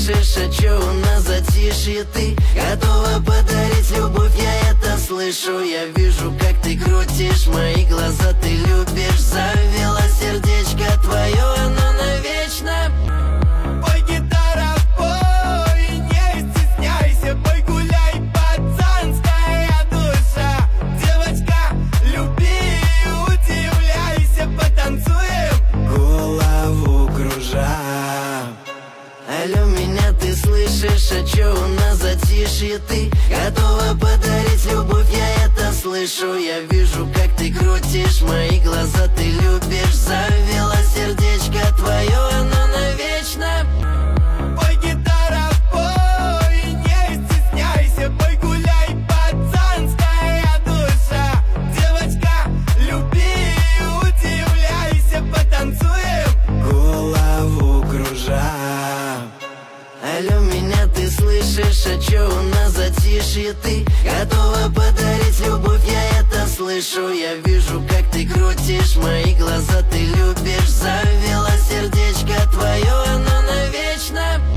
слышишь, а чё у нас затишье? Ты готова подарить любовь, я это слышу. Я вижу, как ты крутишь мои глаза, ты любишь. Завела сердечко твое, оно навечно. Пой, гитара, пой, не стесняйся, пой, гуляй, пацанская душа. Девочка, люби, удивляйся, потанцуем, голову кружа. Алло, меня ты слышишь, а чё у нас затишье? Ты готова подарить любовь, я это слышу. Я вижу, как ты крутишь мои глаза, ты любишь. Завела сердечко твое, оно навечно. Пой, гитара, пой, не стесняйся, пой, гуляй, пацанская душа. Девочка, люби, удивляйся, потанцуем, голову кружа. Алло, меня ты слышишь, а чё у нас затишье? Ты готова подарить любовь, я это слышу. Я вижу, как ты крутишь мои глаза, ты любишь. Завела